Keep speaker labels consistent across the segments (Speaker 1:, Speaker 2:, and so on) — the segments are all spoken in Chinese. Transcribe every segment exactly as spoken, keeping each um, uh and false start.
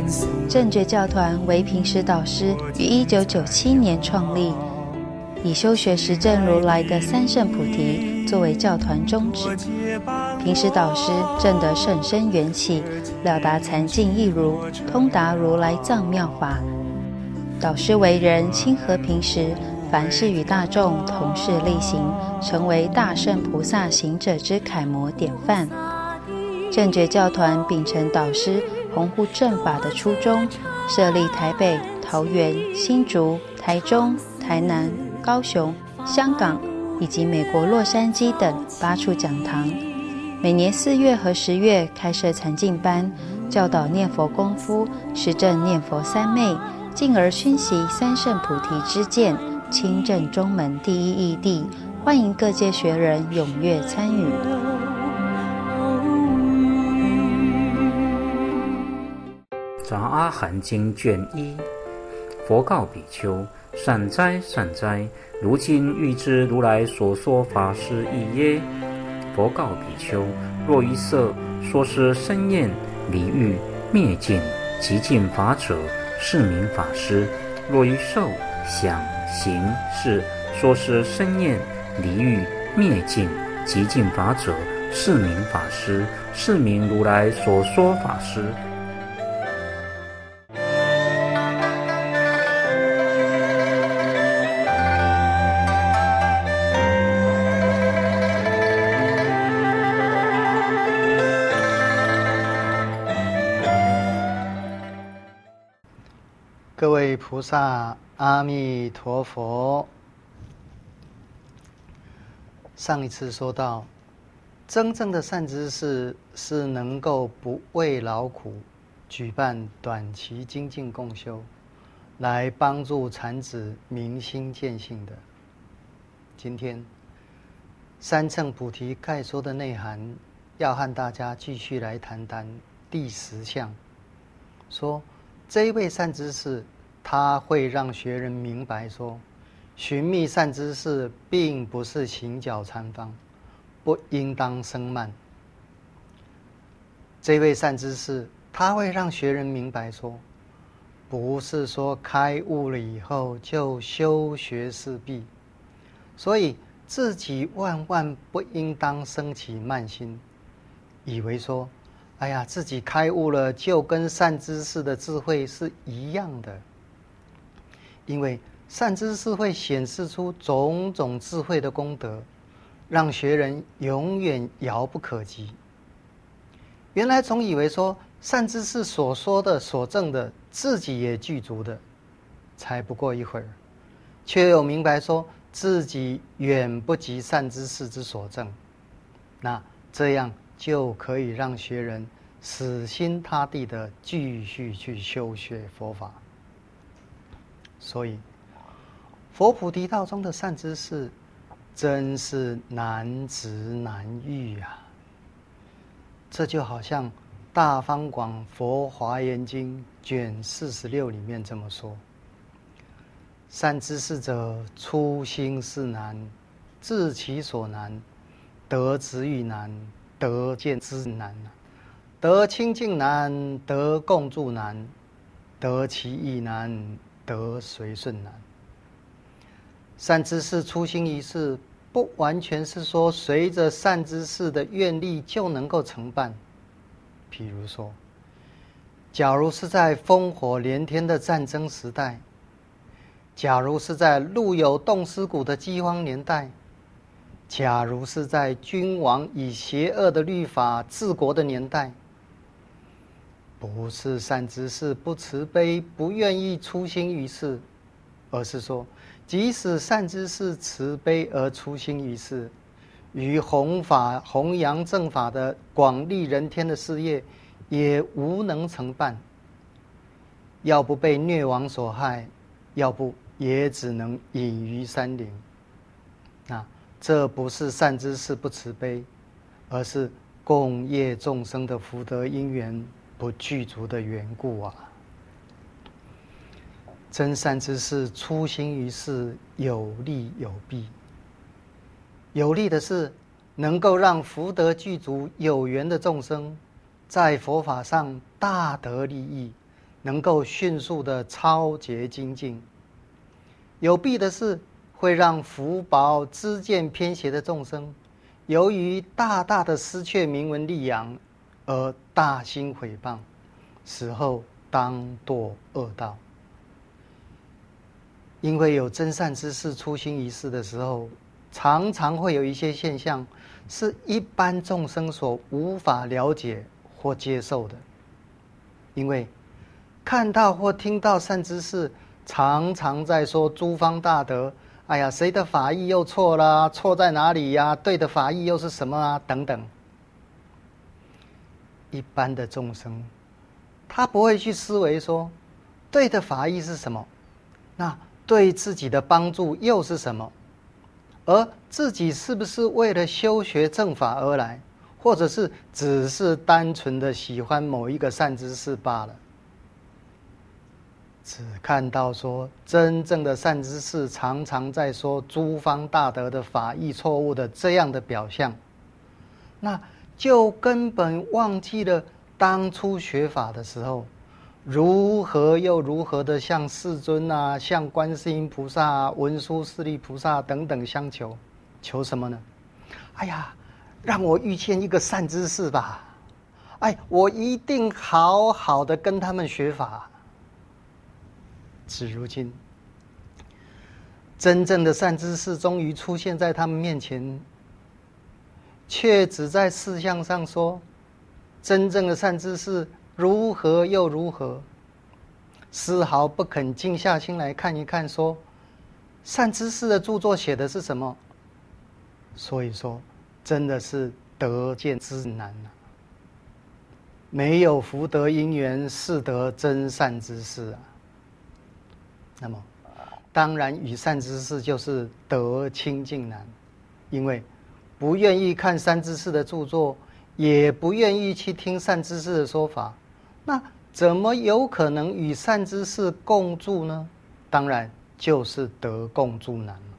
Speaker 1: 正觉教团为平时导师于一九九七年创立，以修学实证如来的三圣菩提作为教团宗旨。平时导师证得甚深缘起，了达禅境义如，通达如来藏妙法。导师为人亲和平时，凡事与大众同事力行，成为大圣菩萨行者之楷模典范。正觉教团秉承导师弘护正法的初衷，设立台北、桃园、新竹、台中、台南、高雄、香港以及美国洛杉矶等八处讲堂，每年四月和十月开设禅净班，教导念佛功夫，实证念佛三昧，进而熏习三圣菩提之见，亲证中门第一义谛，欢迎各界学人踊跃参与。
Speaker 2: 杂阿含经卷一，佛告比丘：善哉善哉，如今欲知如来所说法是义耶？佛告比丘：若于色说是身厌离欲灭尽极尽法者，是名法师；若于受想行识说是身厌离欲灭尽极尽法者，是名法师，是名如来所说法师。
Speaker 3: 各位菩萨，阿弥陀佛。上一次说到，真正的善知识是能够不畏劳苦，举办短期精进共修，来帮助禅子明心见性的。今天三乘菩提概说的内涵，要和大家继续来谈谈第十项，说这一位善知识，他会让学人明白说，寻觅善知识并不是行脚禅方，不应当生慢。这位善知识，他会让学人明白说，不是说开悟了以后就修学四毕，所以自己万万不应当生起慢心，以为说哎呀，自己开悟了，就跟善知识的智慧是一样的。因为善知识会显示出种种智慧的功德，让学人永远遥不可及。原来总以为说善知识所说的所证的，自己也具足的，才不过一会儿，却又明白说自己远不及善知识之所证。那这样就可以让学人死心塌地的继续去修学佛法。所以佛菩提道中的善知识真是难值难遇啊。这就好像大方广佛华严经卷四十六里面这么说，善知识者，初心是难，至其所难，得执欲难，得见之难，得清净难，得共住难，得其意难，得随顺难。善知识初心一事，不完全是说随着善知识的愿力就能够成办。譬如说，假如是在烽火连天的战争时代，假如是在陆有冻尸骨的饥荒年代，假如是在君王以邪恶的律法治国的年代，不是善知识不慈悲，不愿意出心于世，而是说即使善知识慈悲而出心于世，于弘法弘扬正法的广利人天的事业也无能成办，要不被虐亡所害，要不也只能隐于山林。那这不是善知识不慈悲，而是共业众生的福德因缘不具足的缘故啊。真善知识出心于世，有利有弊。有利的是能够让福德具足有缘的众生在佛法上大得利益， 能够迅速的超捷精进；有弊的是，会让福薄知见偏邪的众生，由于大大的失却名闻利养，而大兴毁谤，死后当堕恶道。因为有真善知识出心于世的时候，常常会有一些现象是一般众生所无法了解或接受的。因为看到或听到善知识常常在说诸方大德，哎呀，谁的法义又错啦？错在哪里呀？对的法义又是什么啊？等等。一般的众生，他不会去思维说，对的法义是什么？那对自己的帮助又是什么？而自己是不是为了修学正法而来，或者是只是单纯的喜欢某一个善知识罢了？只看到说真正的善知识常常在说诸方大德的法义错误的这样的表象，那就根本忘记了当初学法的时候，如何又如何的向世尊啊、向观世音菩萨啊、文殊师利菩萨等等相求，求什么呢？哎呀，让我遇见一个善知识吧！哎，我一定好好的跟他们学法。至如今，真正的善知识终于出现在他们面前，却只在事项上说，真正的善知识如何又如何，丝毫不肯静下心来看一看说，善知识的著作写的是什么。所以说，真的是得见之难啊！没有福德因缘，是得真善知识啊。那么当然与善知识就是得清净难，因为不愿意看善知识的著作，也不愿意去听善知识的说法，那怎么有可能与善知识共住呢？当然就是得共住难了。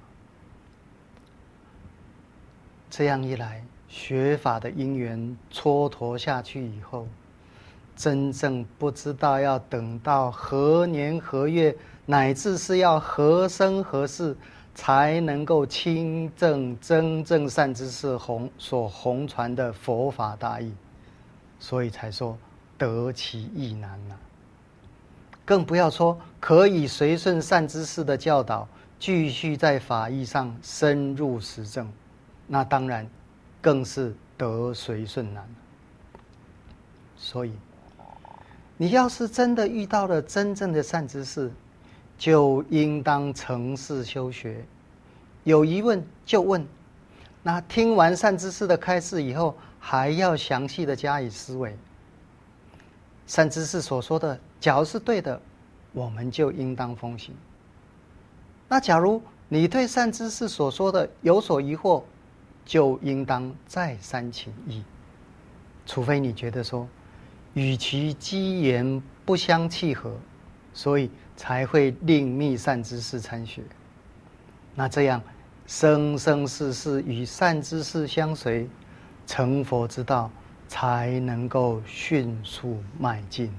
Speaker 3: 这样一来，学法的因缘蹉跎下去以后，真正不知道要等到何年何月，乃至是要何生何世，才能够亲证真正善知识弘所弘传的佛法大义，所以才说得其意难啊。更不要说可以随顺善知识的教导，继续在法义上深入实证，那当然更是得随顺难。所以你要是真的遇到了真正的善知识，就应当诚实修学，有疑问就问。那听完善知识的开示以后，还要详细的加以思维。善知识所说的，假如是对的，我们就应当奉行。那假如你对善知识所说的有所疑惑，就应当再三请益。除非你觉得说，与其机言不相契合，所以才会另觅善知识参学。那这样生生世世与善知识相随，成佛之道才能够迅速迈进。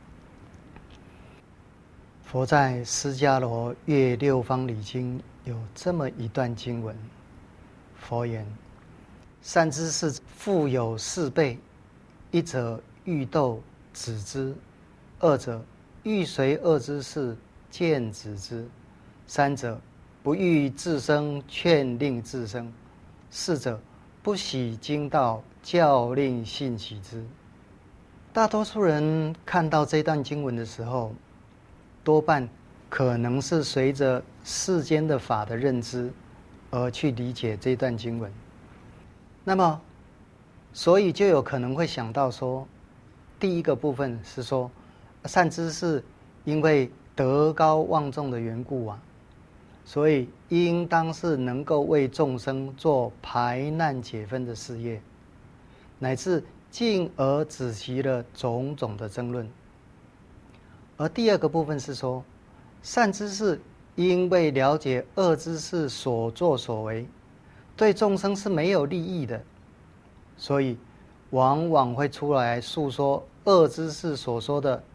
Speaker 3: 佛在《释迦罗越六方礼经》有这么一段经文，佛言：善知识复有四辈，一者欲斗止之，二者欲随恶知识见止之，三者不欲自生劝令自生，四者不喜经道教令信其之。大多数人看到这段经文的时候，多半可能是随着世间的法的认知而去理解这段经文，那么所以就有可能会想到说，第一个部分是说善知识因为德高望重的缘故啊，所以应当是能够为众生做排难解纷的事业，乃至进而止息了种种的争论。而第二个部分是说，善知识因为了解恶知识所作所为对众生是没有利益的，所以往往会出来诉说恶知识所说的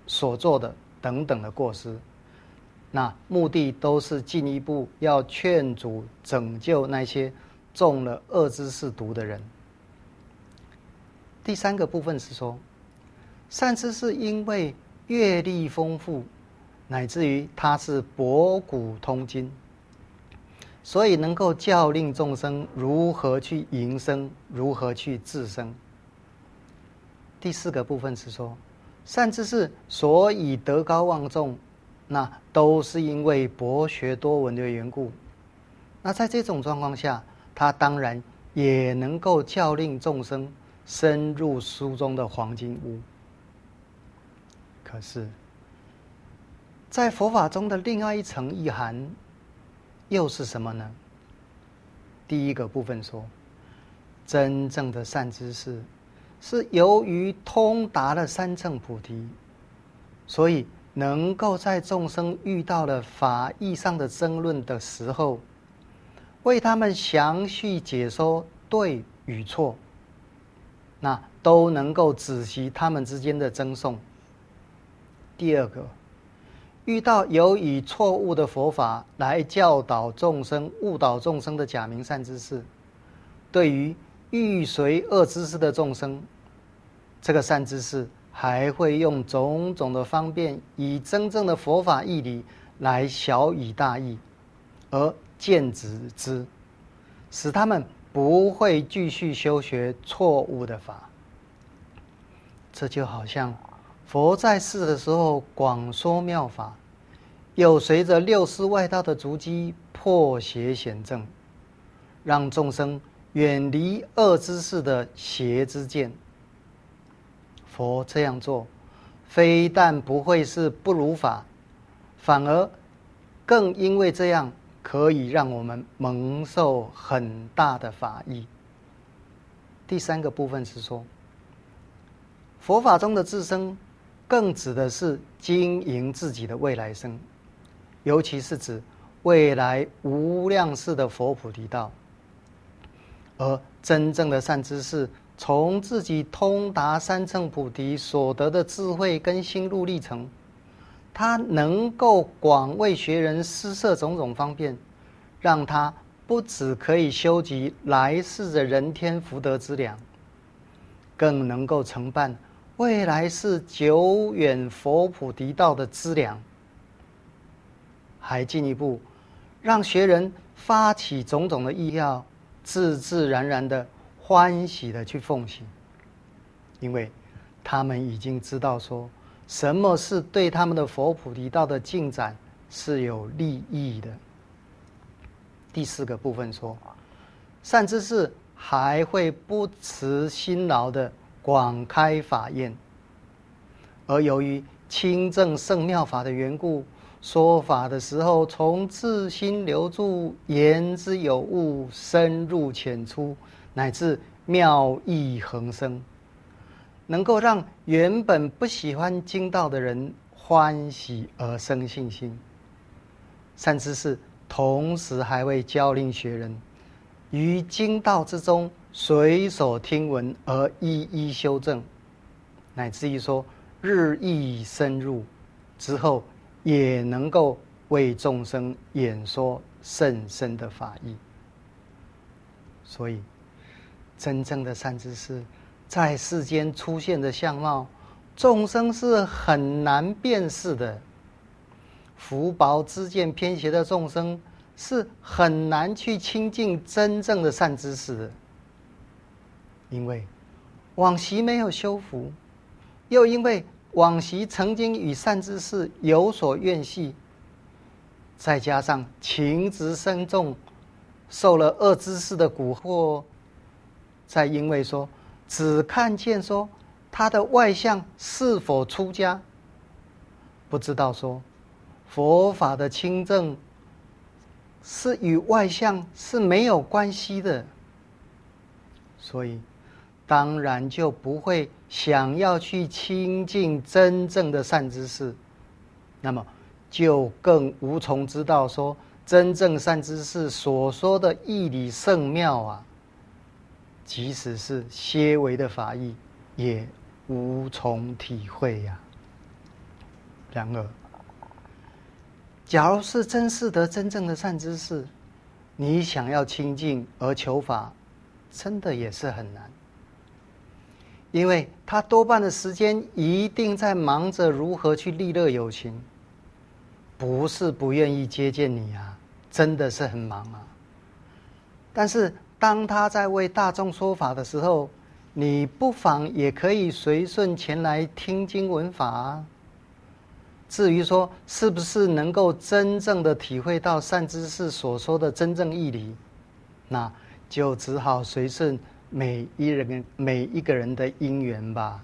Speaker 3: 所做的等等的过失，那目的都是进一步要劝阻拯救那些中了恶知识毒的人。第三个部分是说，善知识因为阅历丰富，乃至于他是博古通今，所以能够教令众生如何去营生，如何去自生。第四个部分是说，善知识所以德高望重，那都是因为博学多闻的缘故。那在这种状况下，他当然也能够教令众生深入书中的黄金屋。可是在佛法中的另外一层意涵又是什么呢？第一个部分说，真正的善知识是由于通达了三乘菩提，所以能够在众生遇到了法义上的争论的时候，为他们详细解说对与错，那都能够止息他们之间的争讼。第二个，遇到有以错误的佛法来教导众生、误导众生的假名善知识，对于欲随恶知识的众生，这个善知识还会用种种的方便，以真正的佛法义理来晓以大义，而剑指之，使他们不会继续修学错误的法。这就好像佛在世的时候广说妙法，有随着六师外道的足迹破邪显正，让众生远离恶知识的邪之见。佛这样做，非但不会是不如法，反而更因为这样可以让我们蒙受很大的法益。第三个部分是说，佛法中的自生更指的是经营自己的未来生，尤其是指未来无量世的佛菩提道。而真正的善知识从自己通达三乘菩提所得的智慧跟心路历程，他能够广为学人施设种种方便，让他不只可以修集来世的人天福德之粮，更能够承办未来世久远佛菩提道的资粮，还进一步让学人发起种种的意要，自自然然的欢喜的去奉行，因为他们已经知道说什么是对他们的佛菩提道的进展是有利益的。第四个部分说，善知识还会不辞辛劳的广开法宴，而由于清正圣妙法的缘故，说法的时候从自心流注，言之有物，深入浅出，乃至妙意横生，能够让原本不喜欢经道的人欢喜而生信心。善知识同时还会教令学人于经道之中随手听闻而一一修正，乃至于说日益深入之后，也能够为众生演说甚深的法义。所以真正的善知识在世间出现的相貌，众生是很难辨识的。福薄知见偏邪的众生是很难去亲近真正的善知识的，因为往昔没有修福，又因为往昔曾经与善知识有所怨隙，再加上情执深重，受了恶知识的蛊惑，再因为说只看见说他的外相是否出家，不知道说佛法的清正是与外相是没有关系的，所以当然就不会想要去亲近真正的善知识，那么就更无从知道说真正善知识所说的义理圣妙啊，即使是些微的法义也无从体会呀、啊。 然而，假如是真是得真正的善知识，你想要清净而求法，真的也是很难。因为他多半的时间一定在忙着如何去利乐有情，不是不愿意接见你啊，真的是很忙啊。但是当他在为大众说法的时候，你不妨也可以随顺前来听经闻法啊。至于说是不是能够真正的体会到善知识所说的真正义理，那就只好随顺每一人每一个人的因缘吧。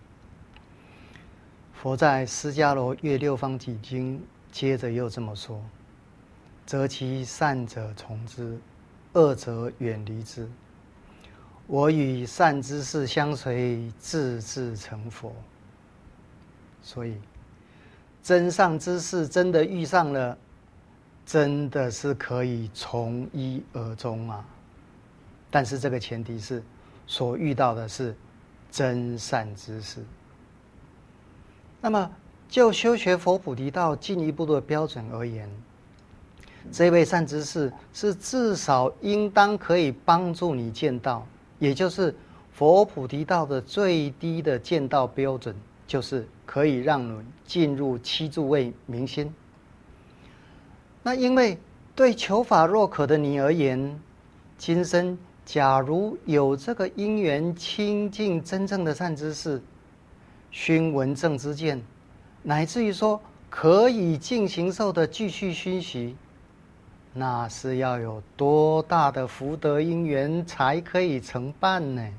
Speaker 3: 佛在《释迦罗越六方几经》接着又这么说：择其善者从之，恶者远离之。我与善知识相随，自自成佛。所以真上之事真的遇上了，真的是可以从一而终啊。但是这个前提是所遇到的是真善知识。那么就修学佛菩提道进一步的标准而言，这位善知识是至少应当可以帮助你见到，也就是佛菩提道的最低的见道标准，就是可以让你进入七住位明心。那因为对求法若渴的你而言，今生假如有这个因缘亲近真正的善知识，熏闻正知见，乃至于说可以进行受的继续熏习，那是要有多大的福德因缘才可以成办呢？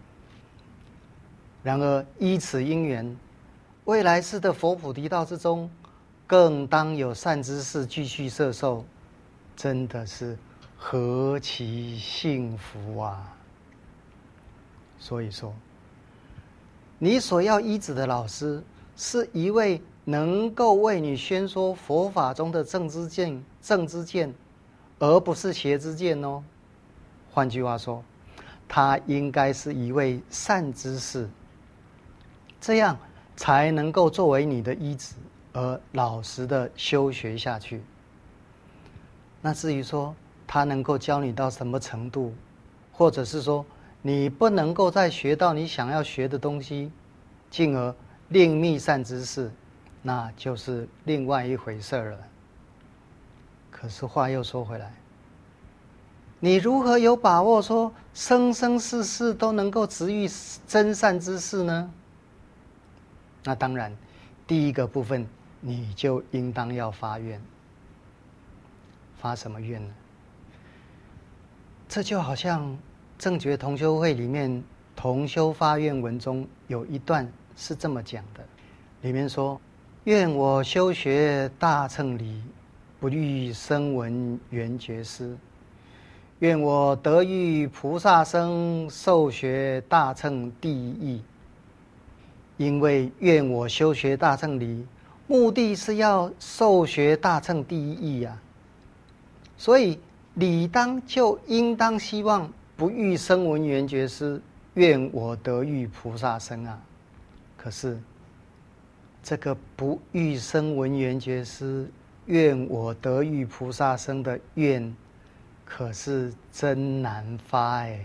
Speaker 3: 然而依此因缘，未来世的佛菩提道之中，更当有善知识继续摄受，真的是何其幸福啊！所以说，你所要依止的老师，是一位能够为你宣说佛法中的正知见、正知见，而不是邪知见哦。换句话说，他应该是一位善知识，这样才能够作为你的依止，而老实的修学下去。那至于说他能够教你到什么程度，或者是说你不能够再学到你想要学的东西，进而另觅善知识，那就是另外一回事了。可是话又说回来，你如何有把握说生生世世都能够直遇真善知识呢？那当然，第一个部分你就应当要发愿。发什么愿呢？这就好像正觉同修会里面同修发愿文中有一段是这么讲的，里面说：愿我修学大乘理，不遇声闻缘觉师；愿我得遇菩萨生，受学大乘第一义。因为愿我修学大乘理，目的是要受学大乘第一义啊，所以理当就应当希望不遇声闻缘觉师，愿我得遇菩萨生啊。可是这个不遇声闻缘觉师，愿我得遇菩萨生的愿，可是真难发哎。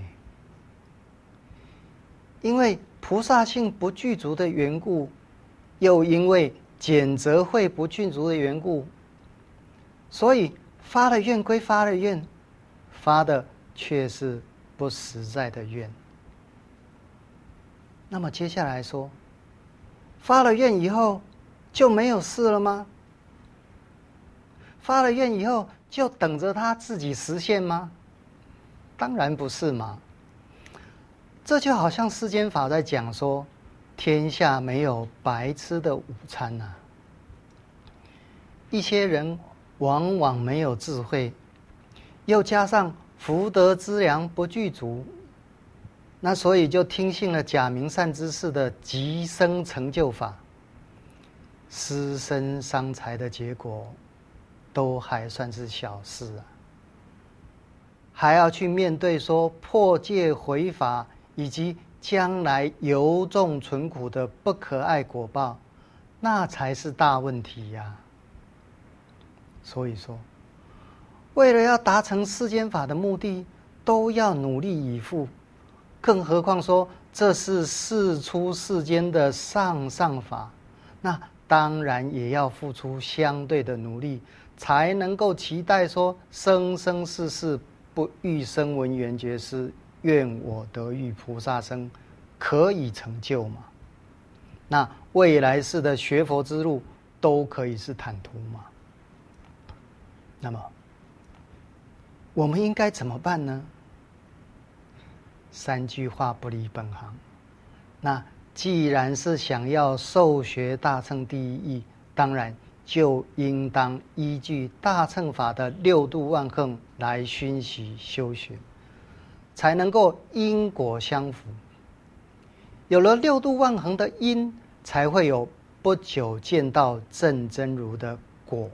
Speaker 3: 因为菩萨性不具足的缘故，又因为简则会不具足的缘故，所以发了愿归发了愿，发的却是不实在的愿。那么接下来说，发了愿以后就没有事了吗？发了愿以后就等着他自己实现吗？当然不是嘛。这就好像世间法在讲说，天下没有白吃的午餐啊。一些人往往没有智慧，又加上福德资粮不具足，那所以就听信了假名善知识的极生成就法，失身伤财的结果都还算是小事啊，还要去面对说破戒回法以及将来由众存苦的不可爱果报， 那才是大问题呀。所以说，为了要达成世间法的目的，都要努力以赴，更何况说这是世出世间的上上法，那当然也要付出相对的努力，才能够期待说生生世世不欲生闻缘觉师，愿我得遇菩萨生，可以成就嘛。那未来世的学佛之路都可以是坦途嘛。那么我们应该怎么办呢？三句话不离本行。那既然是想要受学大乘第一义，当然就应当依据大乘法的六度万行来熏习修学，才能够因果相符。有了六度万行的因，才会有不久见到正真如的果。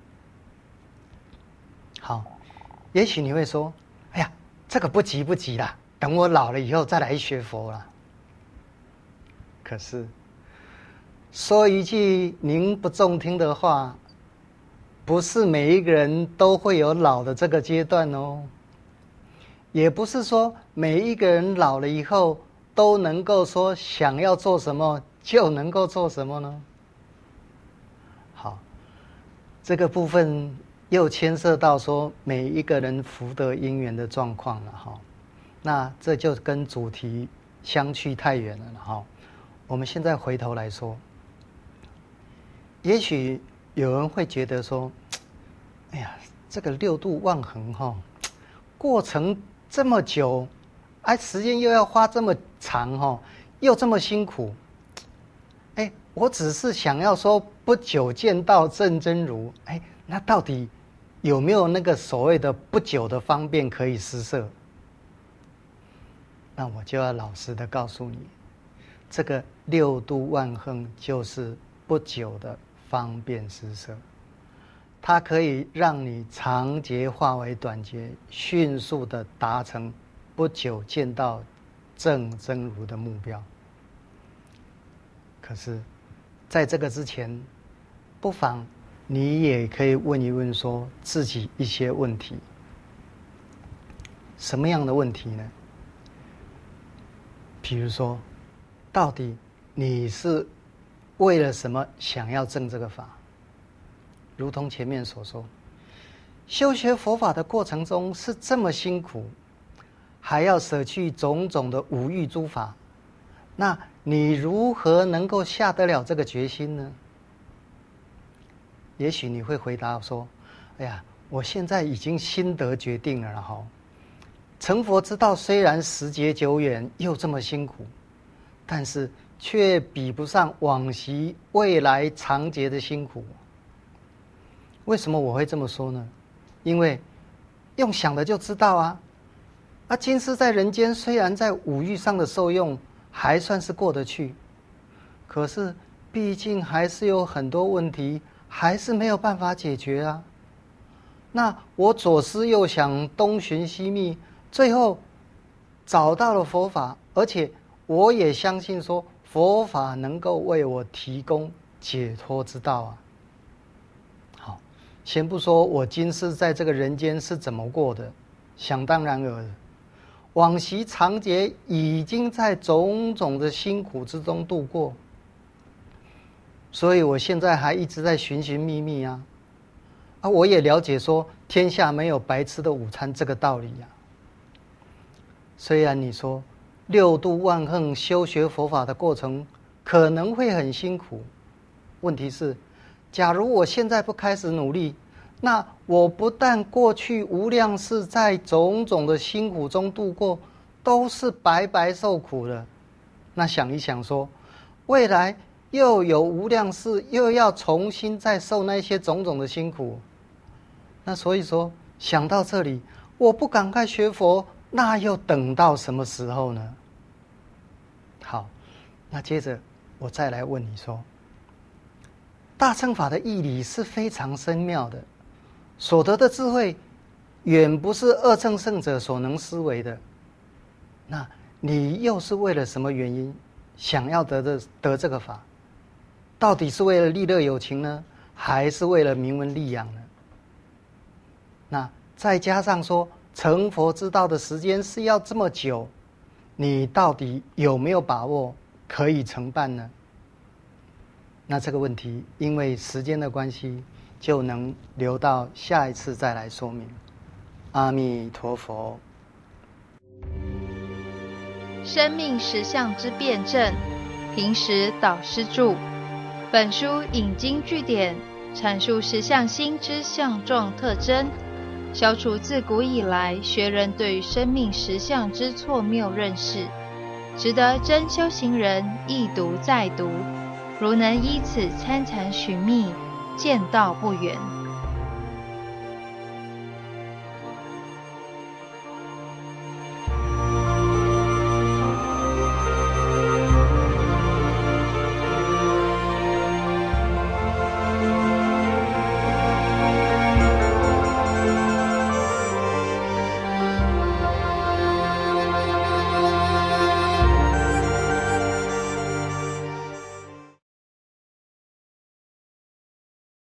Speaker 3: 好，也许你会说，哎呀，这个不急不急啦，等我老了以后再来学佛啦。可是说一句您不中听的话，不是每一个人都会有老的这个阶段哦，也不是说每一个人老了以后都能够说想要做什么就能够做什么呢。好，这个部分又牵涉到说每一个人福德因缘的状况了哈，那这就跟主题相去太远了哈。我们现在回头来说，也许有人会觉得说，哎呀，这个六度万行哈，过程这么久，哎，时间又要花这么长哈，又这么辛苦，哎，我只是想要说不久见到正真如，哎，那到底有没有那个所谓的不久的方便可以施设？那我就要老实的告诉你，这个六度万行就是不久的方便施设，它可以让你长劫化为短劫，迅速的达成不久见到正真如的目标。可是在这个之前，不妨你也可以问一问说自己一些问题。什么样的问题呢？比如说，到底你是为了什么想要证这个法？如同前面所说，修学佛法的过程中是这么辛苦，还要舍去种种的五欲诸法，那你如何能够下得了这个决心呢？也许你会回答说，哎呀，我现在已经心得决定了哈。成佛之道虽然时节久远，又这么辛苦，但是却比不上往昔未来长劫的辛苦。为什么我会这么说呢？因为用想的就知道啊。啊，今世在人间虽然在五欲上的受用还算是过得去，可是毕竟还是有很多问题还是没有办法解决啊。那我左思右想，东寻西觅，最后找到了佛法，而且我也相信说佛法能够为我提供解脱之道啊。好，先不说我今世在这个人间是怎么过的，想当然尔，往昔长劫已经在种种的辛苦之中度过，所以我现在还一直在寻寻觅觅啊。啊，我也了解说天下没有白吃的午餐这个道理呀、啊。虽然你说六度万行修学佛法的过程可能会很辛苦，问题是，假如我现在不开始努力，那我不但过去无量世在种种的辛苦中度过，都是白白受苦了。那想一想说，未来又有无量世又要重新再受那些种种的辛苦，那所以说想到这里，我不赶快学佛，那又等到什么时候呢？好，那接着我再来问你说，大乘法的义理是非常深妙的，所得的智慧远不是二乘圣者所能思维的。那你又是为了什么原因想要得的得这个法？ 到底是为了利乐有情呢，还是为了名闻利养呢？那再加上说成佛之道的时间是要这么久，你到底有没有把握可以成办呢？那这个问题因为时间的关系，就能留到下一次再来说明。阿弥陀佛。
Speaker 1: 生命实相之辩证，平时导师著。本书引经据典，阐述实相心之相状特征，消除自古以来学人对于生命实相之错谬认识，值得真修行人一读再读。如能依此参禅寻觅，见道不远。